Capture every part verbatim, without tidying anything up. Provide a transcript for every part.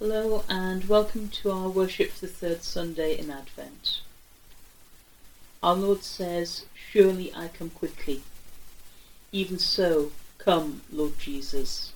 Hello and welcome to our worship for the third Sunday in Advent. Our Lord says, "Surely I come quickly. Even so, come, Lord Jesus."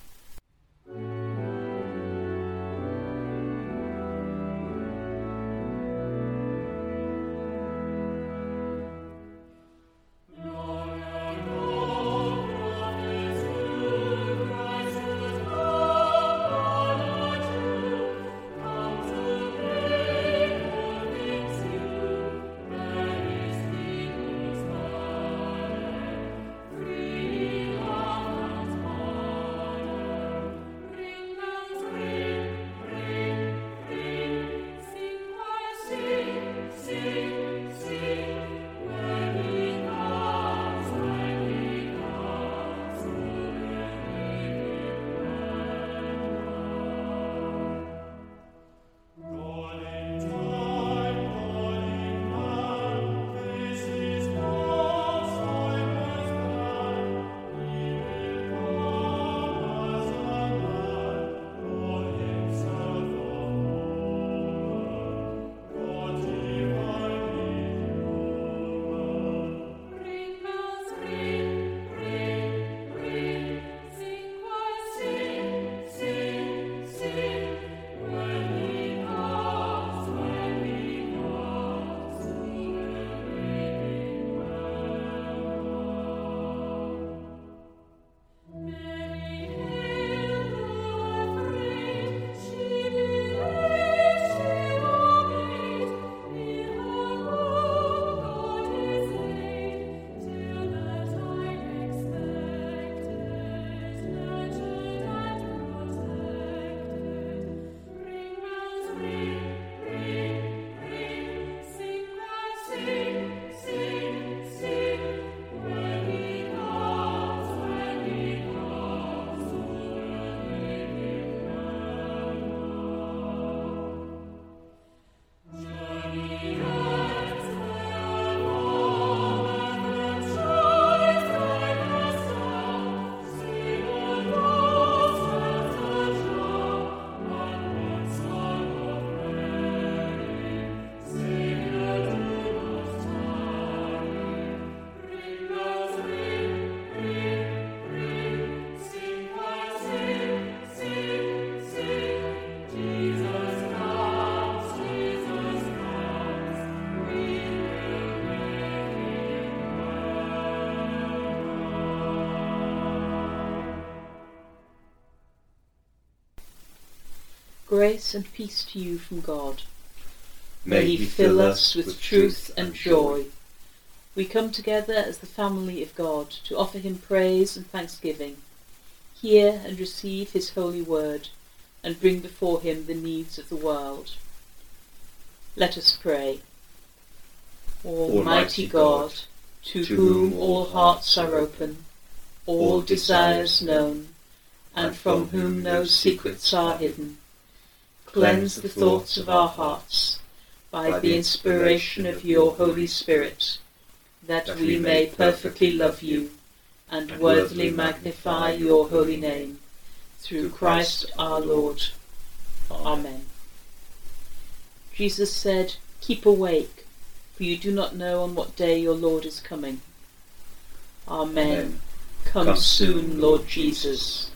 Grace and peace to you from God. May He fill us with truth and joy. We come together as the family of God to offer Him praise and thanksgiving, hear and receive His holy word, and bring before Him the needs of the world. Let us pray. Almighty God, to whom all hearts are open, all desires known, and from whom no secrets are hidden, cleanse the thoughts of our hearts by the inspiration of your Holy Spirit, that we may perfectly love you and worthily magnify your holy name, through Christ our Lord. Amen. Jesus said, "Keep awake, for you do not know on what day your Lord is coming." Amen. Amen. Come, Come soon, Lord Jesus.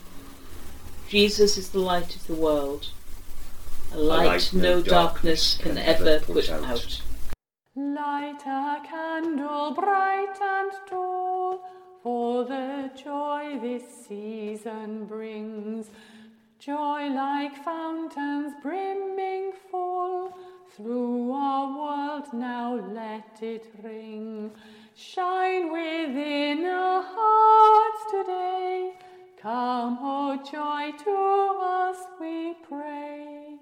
Jesus is the light of the world, a light, a light no darkness can ever put out. out. Light a candle bright and tall, for the joy this season brings. Joy like fountains brimming full, through our world now let it ring. Shine within our hearts today, come, O joy, to us we pray.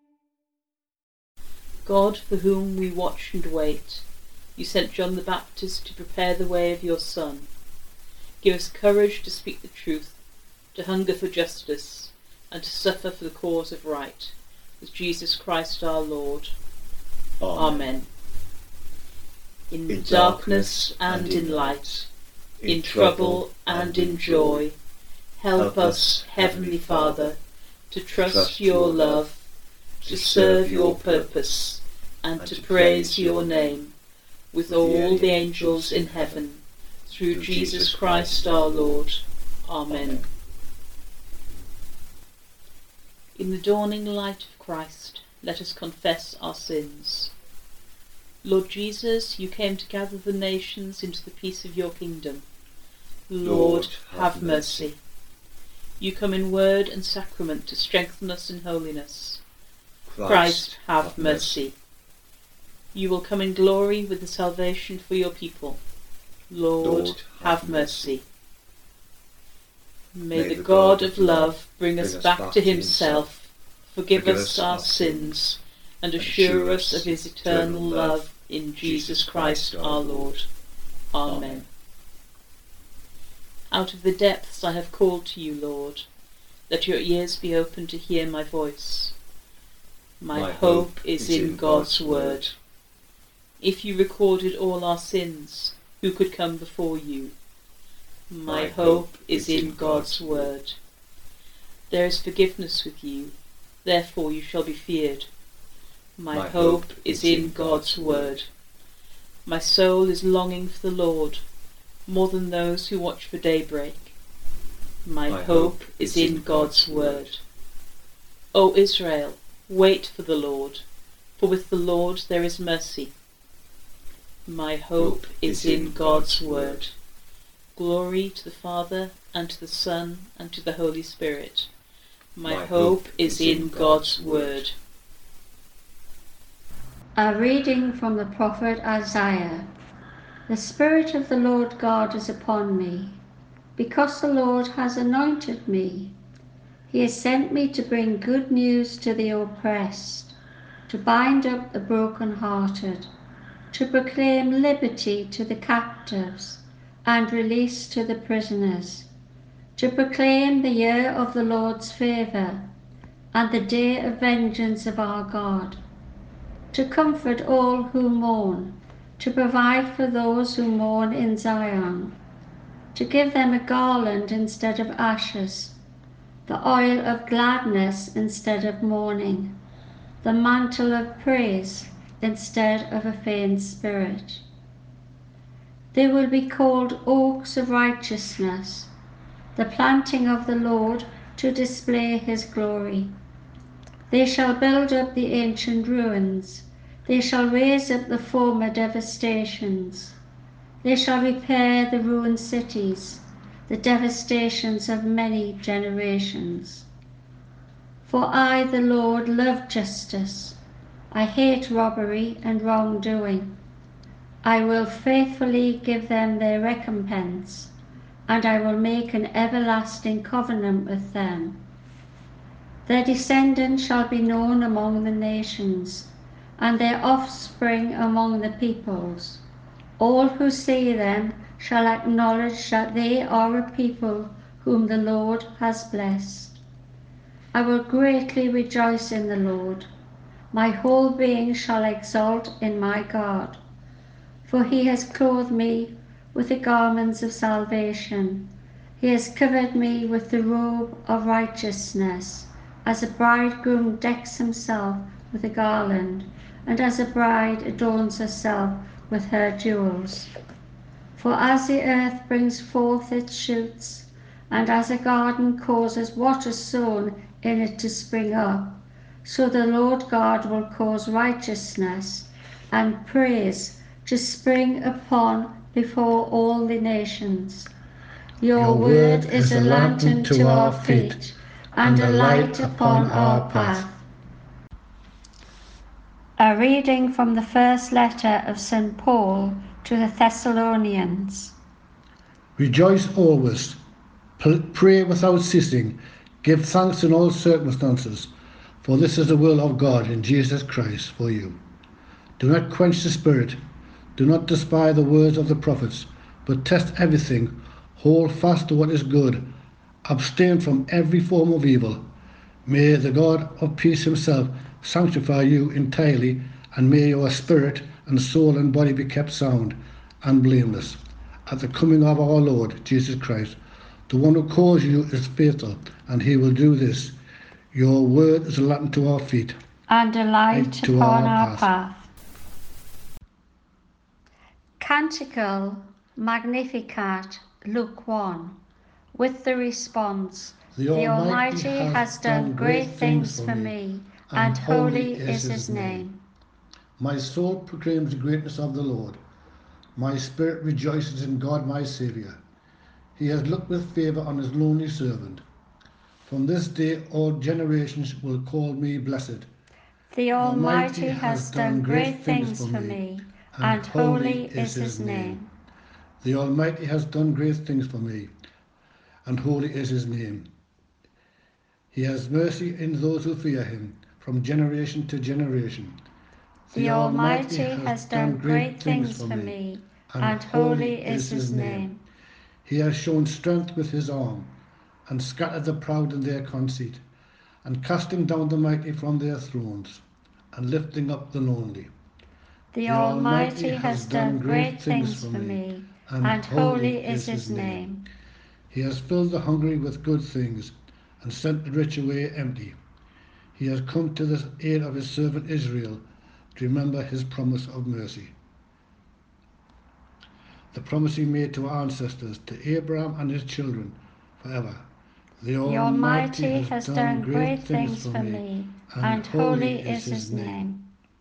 God, for whom we watch and wait, you sent John the Baptist to prepare the way of your Son. Give us courage to speak the truth, to hunger for justice, and to suffer for the cause of right, with Jesus Christ our Lord. Amen. Amen. In, in darkness and in light, in trouble and in joy, help us, Heavenly Father, to trust your love, to serve your purpose, and to praise your name, with all the angels in heaven, through Jesus Christ our Lord. Amen. In the dawning light of Christ, let us confess our sins. Lord Jesus, you came to gather the nations into the peace of your kingdom. Lord, have mercy. You come in word and sacrament to strengthen us in holiness. Christ, have mercy. You will come in glory with the salvation for your people. Lord, have mercy. May the God of love bring us back to himself, forgive us our sins, and assure us of his eternal love in Jesus Christ our Lord. Amen. Out of the depths I have called to you, Lord. Let your ears be open to hear my voice. My, my hope is in God's word. If you recorded all our sins, who could come before you? My hope is in God's word. There is forgiveness with you, therefore you shall be feared. My hope is in God's word. My soul is longing for the Lord, more than those who watch for daybreak. My hope is in God's word. O Israel, wait for the Lord, for with the Lord there is mercy. My hope is in God's word. Glory to the Father, and to the Son, and to the Holy Spirit. My hope is in God's word. A reading from the prophet Isaiah. The Spirit of the Lord God is upon me, because the Lord has anointed me. He has sent me to bring good news to the oppressed, to bind up the brokenhearted, to proclaim liberty to the captives and release to the prisoners, to proclaim the year of the Lord's favour and the day of vengeance of our God, to comfort all who mourn, to provide for those who mourn in Zion, to give them a garland instead of ashes, the oil of gladness instead of mourning, the mantle of praise instead of a faint spirit. They will be called oaks of righteousness, the planting of the Lord to display his glory. They shall build up the ancient ruins. They shall raise up the former devastations. They shall repair the ruined cities, the devastations of many generations. For I, the Lord, love justice. I hate robbery and wrongdoing. I will faithfully give them their recompense, and I will make an everlasting covenant with them. Their descendants shall be known among the nations, and their offspring among the peoples. All who see them shall acknowledge that they are a people whom the Lord has blessed. I will greatly rejoice in the Lord. My whole being shall exult in my God. For he has clothed me with the garments of salvation. He has covered me with the robe of righteousness, as a bridegroom decks himself with a garland, and as a bride adorns herself with her jewels. For as the earth brings forth its shoots, and as a garden causes what is sown in it to spring up, so the Lord God will cause righteousness and praise to spring upon before all the nations. Your, Your word is a lantern to our feet, and a light upon our path. A reading from the first letter of Saint Paul to the Thessalonians. Rejoice always, pray without ceasing, give thanks in all circumstances, for this is the will of God in Jesus Christ for you. Do not quench the spirit, do not despise the words of the prophets, but test everything, hold fast to what is good, abstain from every form of evil. May the God of peace himself sanctify you entirely, and may your spirit and soul and body be kept sound and blameless at the coming of our Lord Jesus Christ. The one who calls you is faithful, and he will do this. Your word is a lamp to our feet, and a light to upon our our path. path. Canticle Magnificat, Luke one, with the response, The The Almighty Almighty has has done great things for me, and holy is his name. My soul proclaims the greatness of the Lord. My spirit rejoices in God my Saviour. He has looked with favour on his lonely servant. From this day all generations will call me blessed. The Almighty has done great things for me, and holy is his name. The Almighty has done great things for me, and holy is his name. He has mercy in those who fear him, from generation to generation. The Almighty has done great things for me, and holy is his name. He has shown strength with his arm, and scattered the proud in their conceit, and casting down the mighty from their thrones, and lifting up the lonely. The Almighty has done great things for me, and holy is his name. He has filled the hungry with good things, and sent the rich away empty. He has come to the aid of his servant Israel, to remember his promise of mercy. The promise he made to our ancestors, to Abraham and his children, forever. The The Almighty has done great things for me, and holy is his name.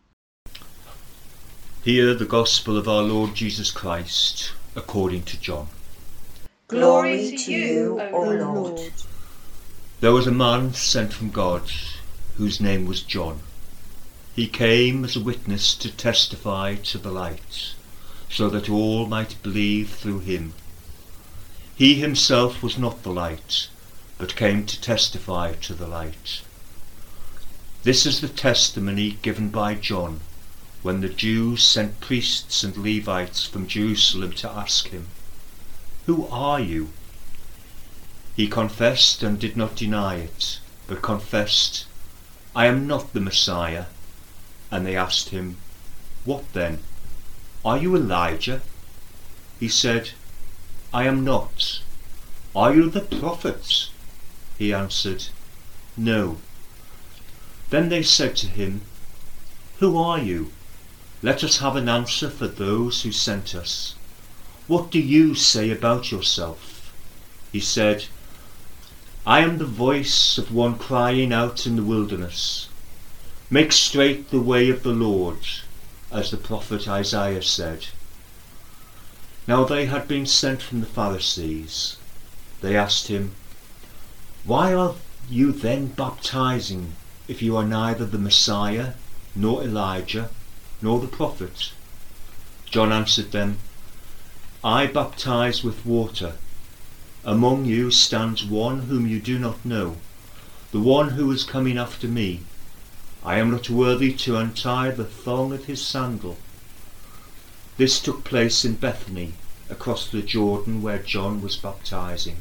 Hear the Gospel of our Lord Jesus Christ, according to John. Glory to you, O Lord. There was a man sent from God, whose name was John. He came as a witness to testify to the light, so that all might believe through him. He himself was not the light, but came to testify to the light. This is the testimony given by John, when the Jews sent priests and Levites from Jerusalem to ask him, "Who are you?" He confessed and did not deny it, but confessed, "I am not the Messiah." And they asked him, "What then? Are you Elijah?" He said, "I am not." "Are you the prophet?" He answered, "No." Then they said to him, "Who are you? Let us have an answer for those who sent us. What do you say about yourself?" He said, "I am the voice of one crying out in the wilderness, 'Make straight the way of the Lord,' as the prophet Isaiah said." Now they had been sent from the Pharisees. They asked him, "Why are you then baptizing, if you are neither the Messiah, nor Elijah, nor the prophet?" John answered them, "I baptize with water. Among you stands one whom you do not know, the one who is coming after me. I am not worthy to untie the thong of his sandal." This took place in Bethany, across the Jordan, where John was baptizing.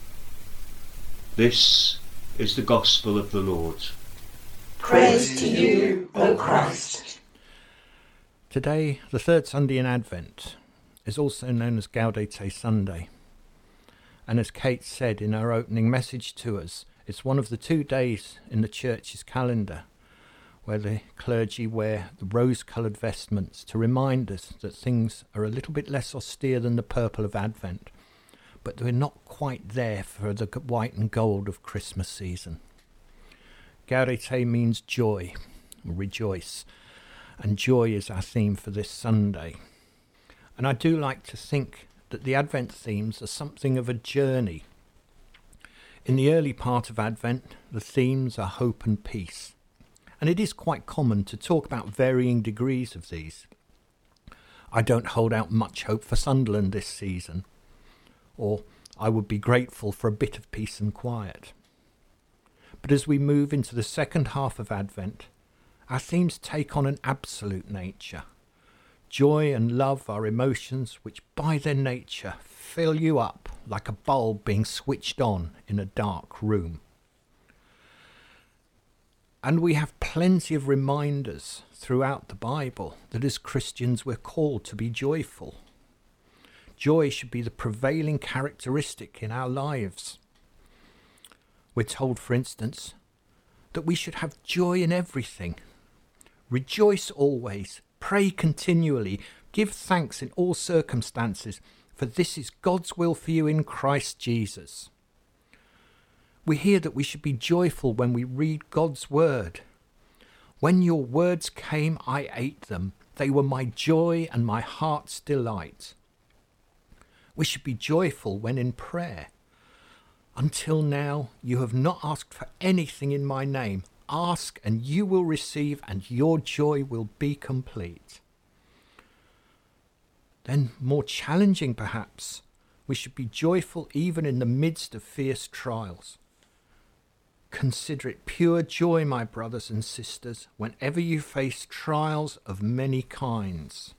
This is the Gospel of the Lord. Praise to you, O Christ. Today, the third Sunday in Advent, is also known as Gaudete Sunday. And as Kate said in her opening message to us, it's one of the two days in the Church's calendar where the clergy wear the rose-coloured vestments to remind us that things are a little bit less austere than the purple of Advent, but we're not quite there for the white and gold of Christmas season. Gaudete means joy, rejoice, and joy is our theme for this Sunday. And I do like to think that the Advent themes are something of a journey. In the early part of Advent, the themes are hope and peace. And it is quite common to talk about varying degrees of these. I don't hold out much hope for Sunderland this season, or I would be grateful for a bit of peace and quiet. But as we move into the second half of Advent, our themes take on an absolute nature. Joy and love are emotions which by their nature fill you up like a bulb being switched on in a dark room. And we have plenty of reminders throughout the Bible that as Christians we're called to be joyful. Joy should be the prevailing characteristic in our lives. We're told, for instance, that we should have joy in everything. Rejoice always, pray continually, give thanks in all circumstances, for this is God's will for you in Christ Jesus. We hear that we should be joyful when we read God's word. When your words came, I ate them. They were my joy and my heart's delight. We should be joyful when in prayer. Until now, you have not asked for anything in my name. Ask and you will receive, and your joy will be complete. Then, more challenging perhaps, we should be joyful even in the midst of fierce trials. Consider it pure joy, my brothers and sisters, whenever you face trials of many kinds.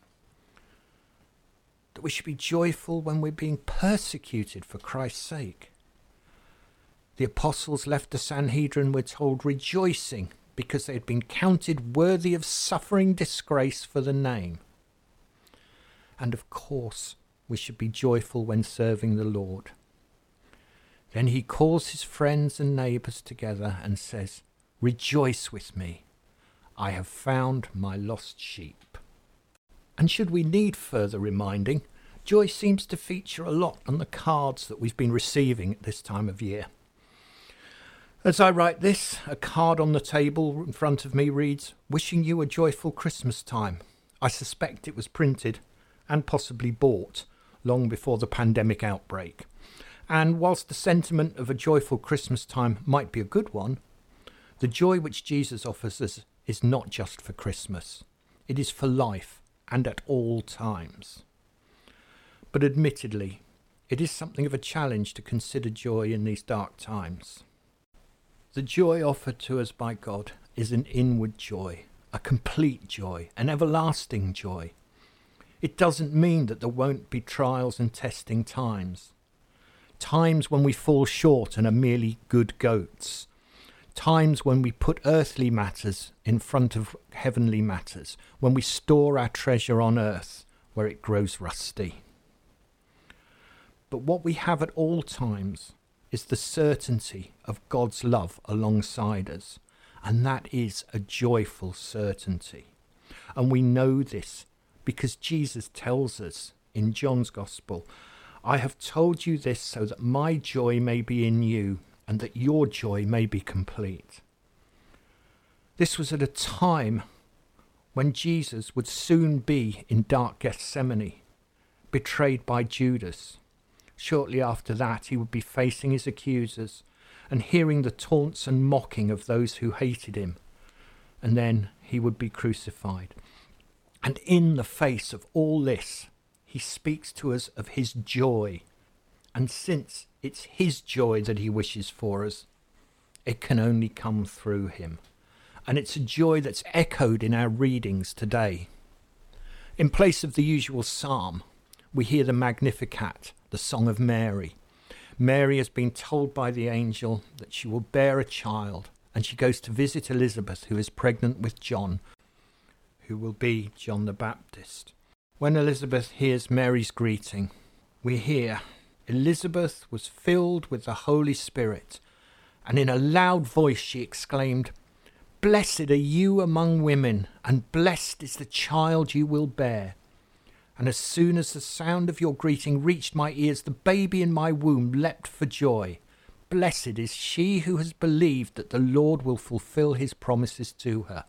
That we should be joyful when we're being persecuted for Christ's sake. The apostles left the Sanhedrin, we're told, rejoicing because they had been counted worthy of suffering disgrace for the name. And of course, we should be joyful when serving the Lord. Then he calls his friends and neighbours together and says, rejoice with me. I have found my lost sheep. And should we need further reminding, joy seems to feature a lot on the cards that we've been receiving at this time of year. As I write this, a card on the table in front of me reads, wishing you a joyful Christmas time. I suspect it was printed and possibly bought long before the pandemic outbreak. And whilst the sentiment of a joyful Christmas time might be a good one, the joy which Jesus offers us is not just for Christmas. It is for life and at all times. But admittedly, it is something of a challenge to consider joy in these dark times. The joy offered to us by God is an inward joy, a complete joy, an everlasting joy. It doesn't mean that there won't be trials and testing times. Times when we fall short and are merely good goats. Times when we put earthly matters in front of heavenly matters. When we store our treasure on earth where it grows rusty. But what we have at all times is the certainty of God's love alongside us. And that is a joyful certainty. And we know this because Jesus tells us in John's Gospel, I have told you this so that my joy may be in you and that your joy may be complete. This was at a time when Jesus would soon be in dark Gethsemane, betrayed by Judas. Shortly after that, he would be facing his accusers and hearing the taunts and mocking of those who hated him. And then he would be crucified. And in the face of all this, he speaks to us of his joy. And since it's his joy that he wishes for us, it can only come through him. And it's a joy that's echoed in our readings today. In place of the usual psalm, we hear the Magnificat, the Song of Mary. Mary has been told by the angel that she will bear a child, and she goes to visit Elizabeth, who is pregnant with John, who will be John the Baptist. When Elizabeth hears Mary's greeting, we hear, Elizabeth was filled with the Holy Spirit, and in a loud voice she exclaimed, Blessed are you among women, and blessed is the child you will bear. And as soon as the sound of your greeting reached my ears, the baby in my womb leapt for joy. Blessed is she who has believed that the Lord will fulfill his promises to her.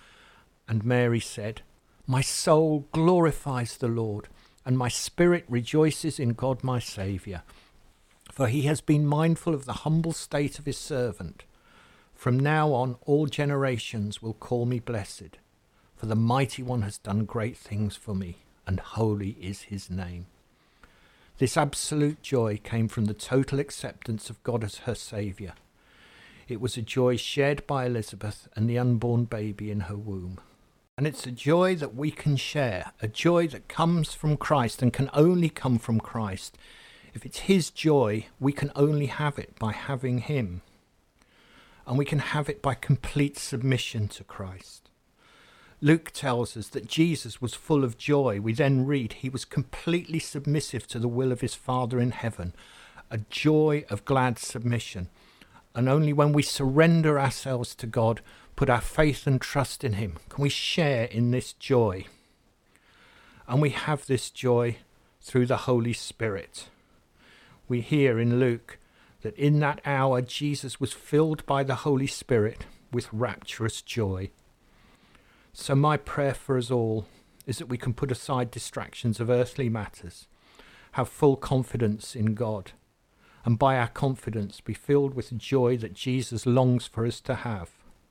And Mary said, My soul glorifies the Lord, and my spirit rejoices in God my Saviour. For he has been mindful of the humble state of his servant. From now on all generations will call me blessed, for the Mighty One has done great things for me, and holy is his name. This absolute joy came from the total acceptance of God as her Saviour. It was a joy shared by Elizabeth and the unborn baby in her womb. And it's a joy that we can share, a joy that comes from Christ and can only come from Christ. If it's his joy, we can only have it by having him. And we can have it by complete submission to Christ. Luke tells us that Jesus was full of joy. We then read he was completely submissive to the will of his Father in heaven, a joy of glad submission, And only when we surrender ourselves to God, put our faith and trust in him, can we share in this joy. And we have this joy through the Holy Spirit. We hear in Luke that in that hour Jesus was filled by the Holy Spirit with rapturous joy. So my prayer for us all is that we can put aside distractions of earthly matters, have full confidence in God, and by our confidence be filled with the joy that Jesus longs for us to have.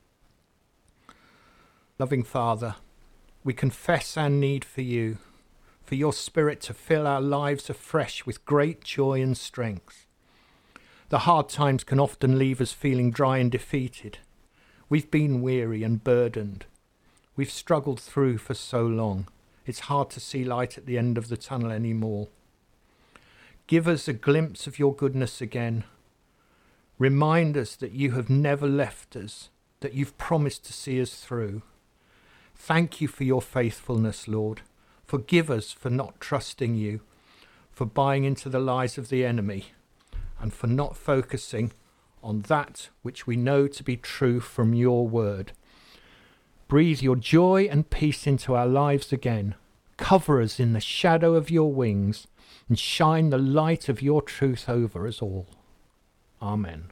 Loving Father, we confess our need for you, for your Spirit to fill our lives afresh with great joy and strength. The hard times can often leave us feeling dry and defeated. We've been weary and burdened. We've struggled through for so long. It's hard to see light at the end of the tunnel anymore. Give us a glimpse of your goodness again. Remind us that you have never left us, that you've promised to see us through. Thank you for your faithfulness, Lord. Forgive us for not trusting you, for buying into the lies of the enemy, and for not focusing on that which we know to be true from your word. Breathe your joy and peace into our lives again. Cover us in the shadow of your wings, and shine the light of your truth over us all. Amen.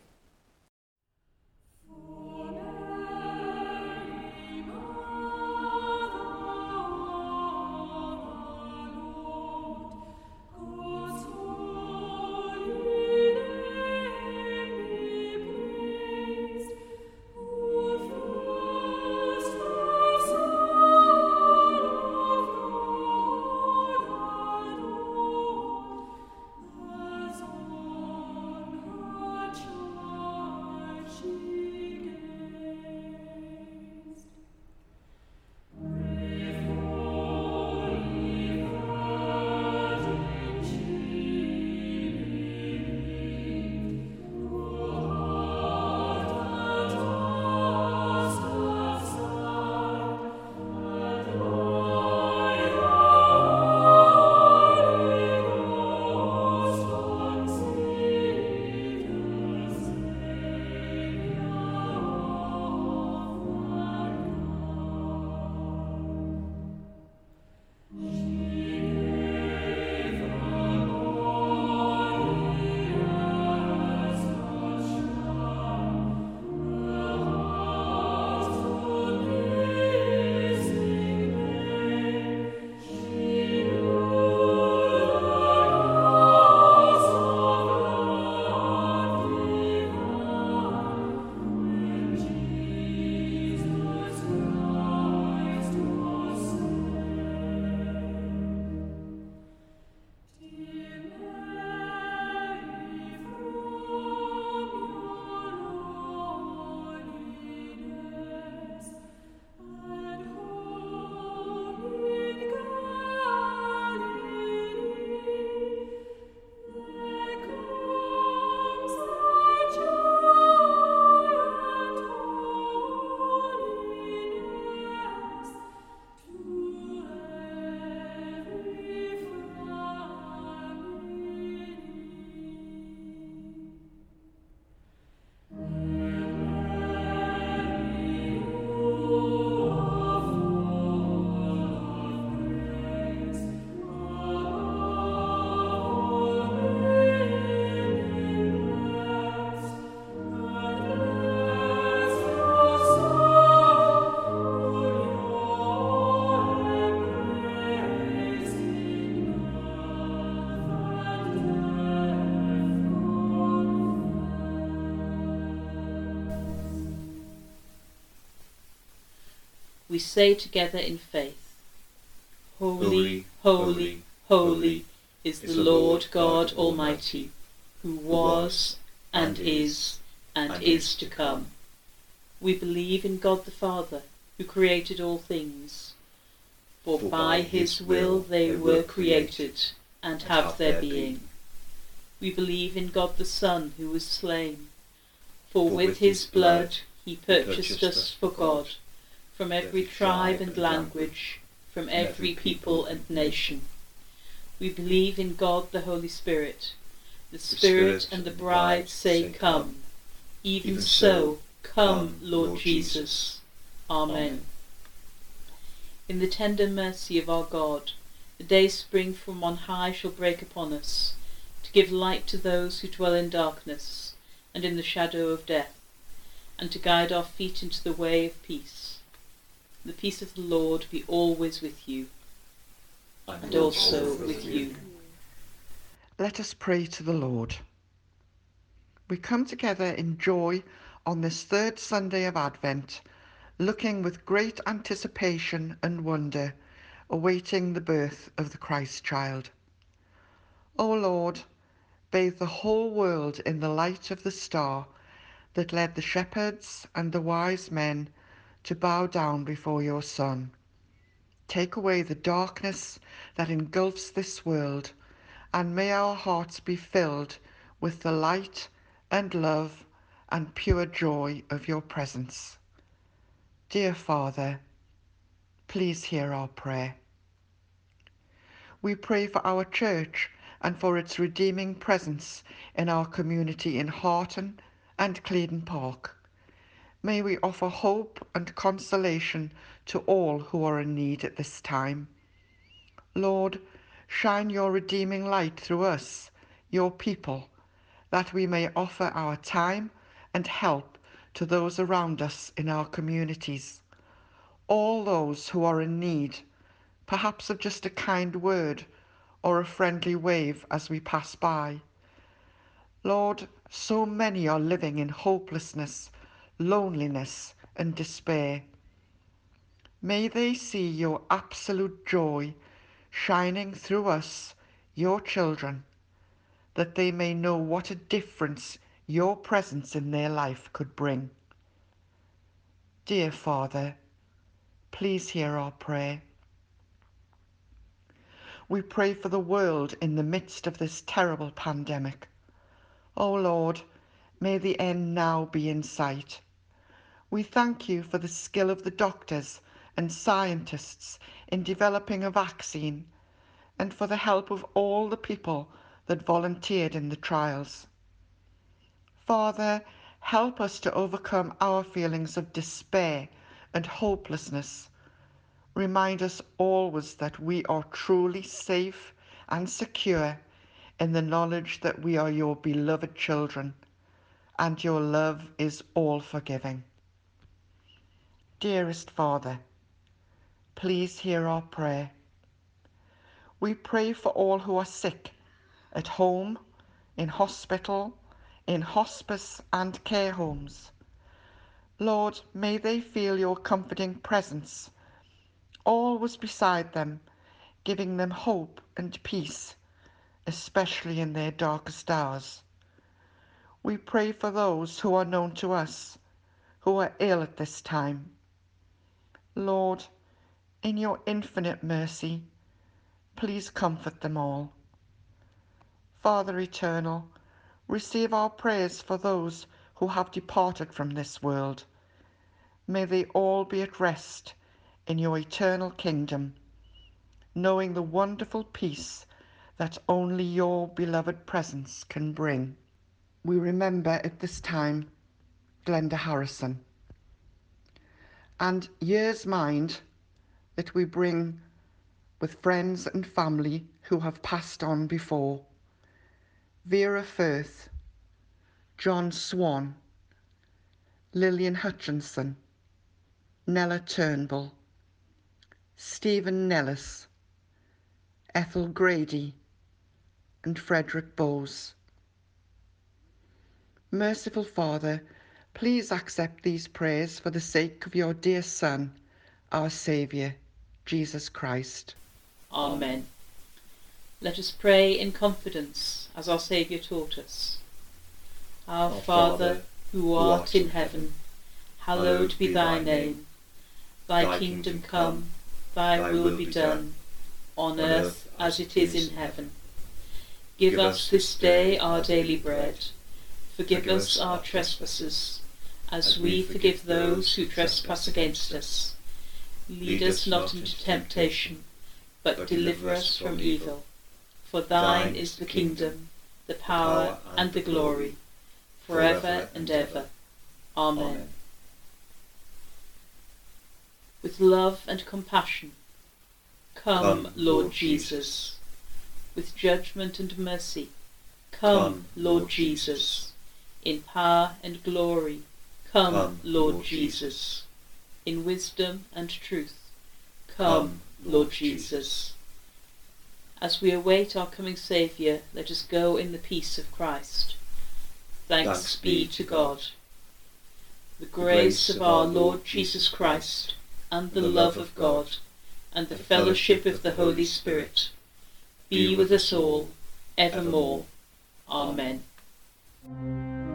We say together in faith, Holy, Holy, holy, holy is the is the Lord Lord God God Almighty, who was, and is, and and is is to to come. We believe in God the Father, who created all things. For For by his will they were created, and have their being. We believe in God the Son, who was slain. For with his blood he purchased us for God, from every tribe and language, from every people and nation. We believe in God the Holy Spirit. The Spirit and the bride say, Come. Even so, come, Lord Jesus. Amen. In the tender mercy of our God, the day spring from on high shall break upon us, to give light to those who dwell in darkness and in the shadow of death, and to guide our feet into the way of peace. The peace of the Lord be always with you, and also with you. Let us pray to the Lord. We come together in joy on this third Sunday of Advent, looking with great anticipation and wonder, awaiting the birth of the Christ child. O Lord, bathe the whole world in the light of the star that led the shepherds and the wise men to bow down before your Son. Take away the darkness that engulfs this world, and may our hearts be filled with the light and love and pure joy of your presence. Dear Father, please hear our prayer. We pray for our church and for its redeeming presence in our community in Harton and Cleydon Park. May we offer hope and consolation to all who are in need at this time. Lord, shine your redeeming light through us, your people, that we may offer our time and help to those around us in our communities. All those who are in need, perhaps of just a kind word or a friendly wave as we pass by. Lord, so many are living in hopelessness, loneliness, and despair. May they see your absolute joy shining through us, your children, that they may know what a difference your presence in their life could bring. Dear Father, please hear our prayer. We pray for the world in the midst of this terrible pandemic. O Lord, may the end now be in sight. We thank you for the skill of the doctors and scientists in developing a vaccine, and for the help of all the people that volunteered in the trials. Father, help us to overcome our feelings of despair and hopelessness. Remind us always that we are truly safe and secure in the knowledge that we are your beloved children, and your love is all forgiving. Dearest Father, please hear our prayer. We pray for all who are sick, at home, in hospital, in hospice and care homes. Lord, may they feel your comforting presence, always beside them, giving them hope and peace, especially in their darkest hours. We pray for those who are known to us, who are ill at this time. Lord, in your infinite mercy, please comfort them all. Father eternal, receive our prayers for those who have departed from this world. May they all be at rest in your eternal kingdom, knowing the wonderful peace that only your beloved presence can bring. We remember at this time Glenda Harrison, and years mind that we bring with friends and family who have passed on before. Vera Firth, John Swan, Lillian Hutchinson, Nella Turnbull, Stephen Nellis, Ethel Grady, and Frederick Bowes. Merciful Father, please accept these prayers for the sake of your dear Son, our Saviour, Jesus Christ. Amen. Let us pray in confidence as our Saviour taught us. Our Father, who art in heaven, hallowed be thy name. Thy kingdom come, thy will be done, on earth as it is in heaven. Give us this day our daily bread. Forgive us our trespasses, as we forgive those who trespass against us. Lead us not into temptation, but deliver us from evil. For thine is the kingdom, the power, and the glory, forever and ever. Amen. Amen. With love and compassion, come, Come, Lord Lord Jesus. Jesus. With judgment and mercy, come, Come, Lord Lord Jesus. Jesus. In power and glory, come, Come, Lord Lord Jesus. Jesus. In wisdom and truth, come, Come, Lord Lord Jesus. Jesus. As we await our coming Saviour, let us go in the peace of Christ. Thanks, Thanks be to God. The grace of our Lord Jesus Christ, and the love of God, and the fellowship of the Holy Spirit, be with us all, evermore. Amen.